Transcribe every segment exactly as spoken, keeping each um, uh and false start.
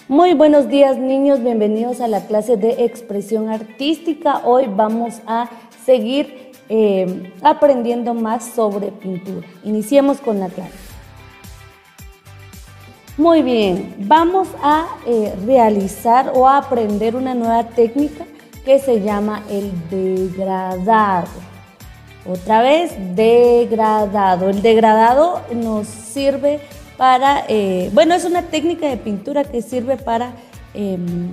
Muy buenos días, niños, bienvenidos a la clase de expresión artística. Hoy vamos a seguir eh, aprendiendo más sobre pintura. Iniciemos con la clase. Muy bien, vamos a eh, realizar o a aprender una nueva técnica que se llama el degradado. Otra vez, degradado. El degradado nos sirve para, eh, bueno, es una técnica de pintura que sirve para eh,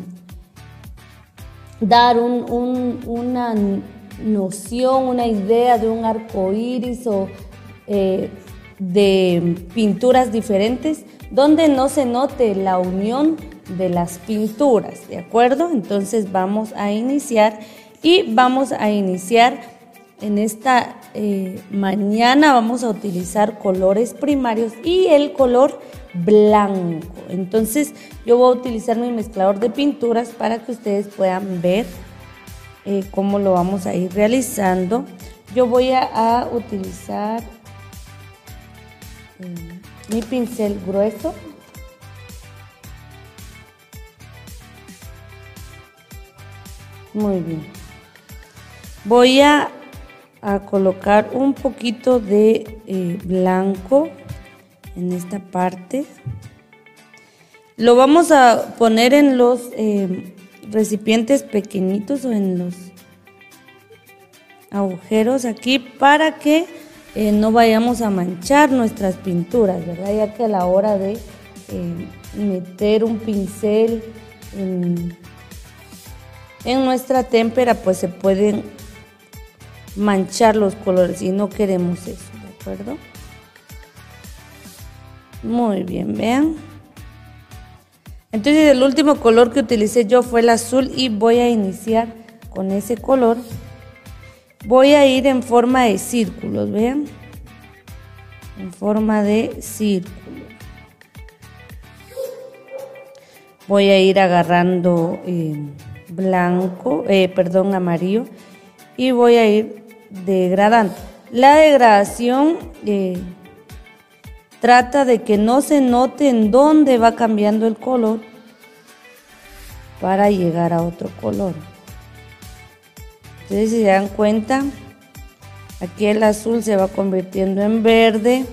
dar un, un, una noción, una idea de un arco iris o eh, de pinturas diferentes donde no se note la unión de las pinturas, ¿de acuerdo? Entonces vamos a iniciar y vamos a iniciar en esta eh, mañana vamos a utilizar colores primarios y el color blanco. Entonces yo voy a utilizar mi mezclador de pinturas para que ustedes puedan ver eh, cómo lo vamos a ir realizando. Yo voy a, a utilizar eh, mi pincel grueso. Muy bien. Voy a a colocar un poquito de eh, blanco en esta parte. Lo vamos a poner en los eh, recipientes pequeñitos o en los agujeros aquí para que eh, no vayamos a manchar nuestras pinturas, ¿verdad? Ya que a la hora de eh, meter un pincel en, en nuestra témpera, pues se pueden manchar los colores y no queremos eso, ¿de acuerdo? Muy bien, vean. Entonces el último color que utilicé yo fue el azul y voy a iniciar con ese color. Voy a ir en forma de círculos, vean. En forma de círculo. Voy a ir agarrando eh, blanco, eh, perdón, amarillo y voy a ir degradando. La degradación eh, trata de que no se note en dónde va cambiando el color para llegar a otro color. Entonces, si se dan cuenta, aquí el azul se va convirtiendo en verde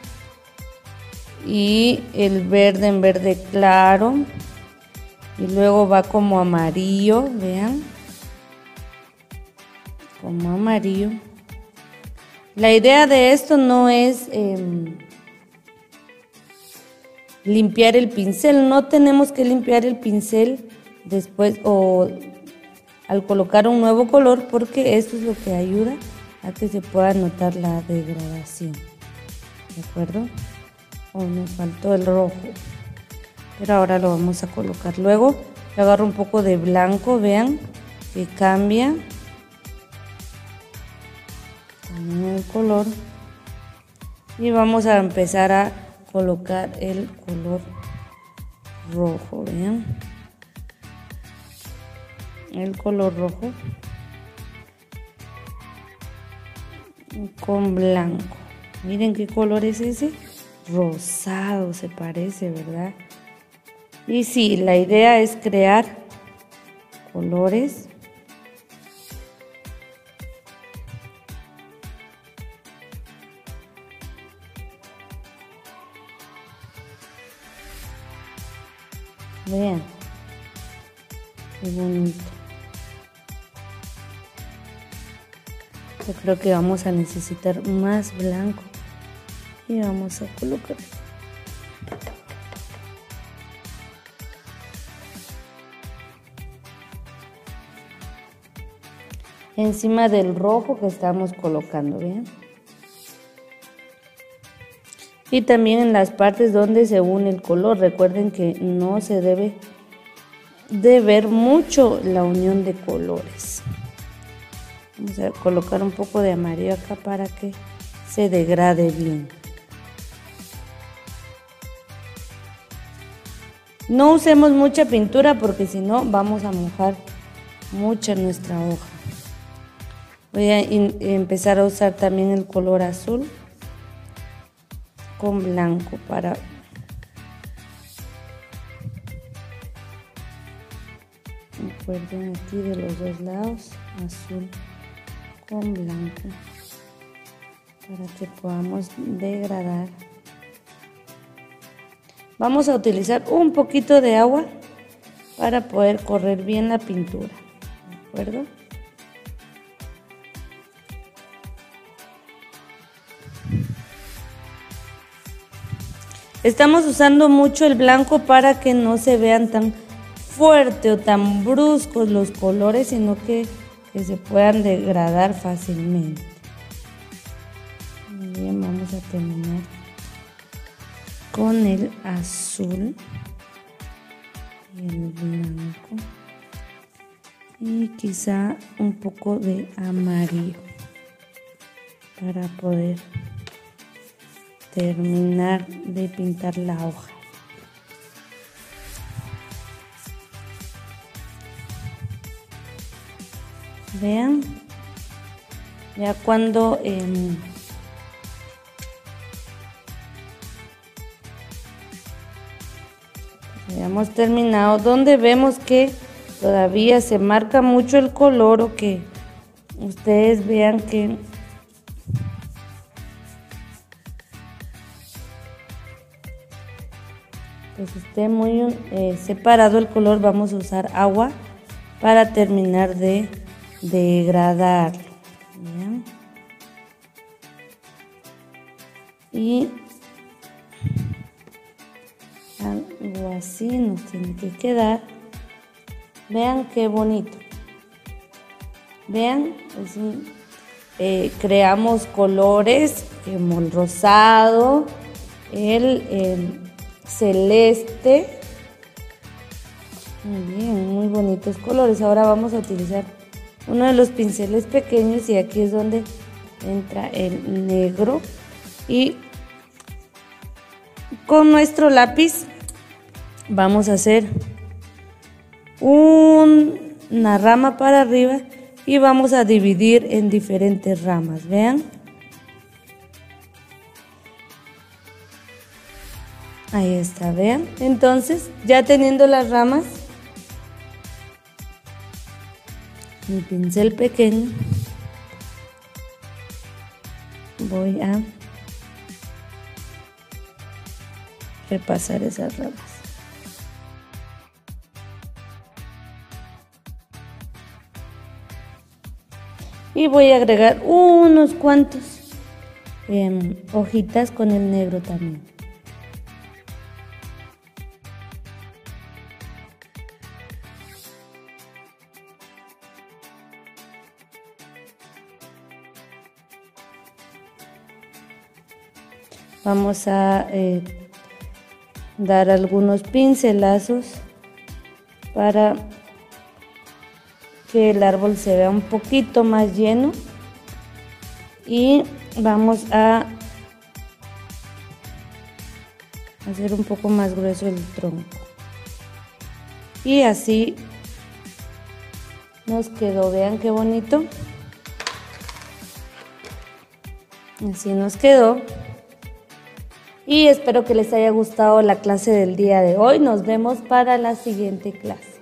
y el verde en verde claro y luego va como amarillo, vean. Como amarillo. La idea de esto no es eh, limpiar el pincel, no tenemos que limpiar el pincel después o al colocar un nuevo color, porque esto es lo que ayuda a que se pueda notar la degradación, ¿de acuerdo? Oh, me faltó el rojo, pero ahora lo vamos a colocar. Luego le agarro un poco de blanco, vean que cambia el color y vamos a empezar a colocar el color rojo, vean el color rojo con blanco. Miren qué color es ese, rosado se parece, ¿verdad? Y sí, la idea es crear colores vean, qué bonito. Yo creo que vamos a necesitar más blanco y vamos a colocar. Encima del rojo que estamos colocando, vean. Y también en las partes donde se une el color. Recuerden que no se debe de ver mucho la unión de colores. Vamos a colocar un poco de amarillo acá para que se degrade bien. No usemos mucha pintura porque si no vamos a mojar mucha nuestra hoja. Voy a empezar a usar también el color azul con blanco para Recuerden aquí de los dos lados, azul con blanco, para que podamos degradar. Vamos a utilizar un poquito de agua para poder correr bien la pintura, ¿de acuerdo? Estamos usando mucho el blanco para que no se vean tan fuerte o tan bruscos los colores, sino que, que se puedan degradar fácilmente. Muy bien, vamos a terminar con el azul y el blanco y quizá un poco de amarillo para poder terminar de pintar la hoja. Vean, ya cuando eh, hayamos terminado, donde vemos que todavía se marca mucho el color o que ustedes vean que pues esté muy eh, separado el color, vamos a usar agua para terminar de degradar. ¿Bien? Y algo así nos tiene que quedar. Vean qué bonito. Vean, es un, eh, creamos colores como el rosado, el, el celeste. Muy bien, muy bonitos colores. Ahora vamos a utilizar uno de los pinceles pequeños y aquí es donde entra el negro y con nuestro lápiz vamos a hacer un, una rama para arriba y vamos a dividir en diferentes ramas. Vean, ahí está, vean. Entonces, ya teniendo las ramas, mi pincel pequeño, voy a repasar esas ramas. Y voy a agregar unos cuantos eh, hojitas con el negro también. Vamos a eh, dar algunos pincelazos para que el árbol se vea un poquito más lleno y vamos a hacer un poco más grueso el tronco y así nos quedó. Vean qué bonito, así nos quedó. Y espero que les haya gustado la clase del día de hoy. Nos vemos para la siguiente clase.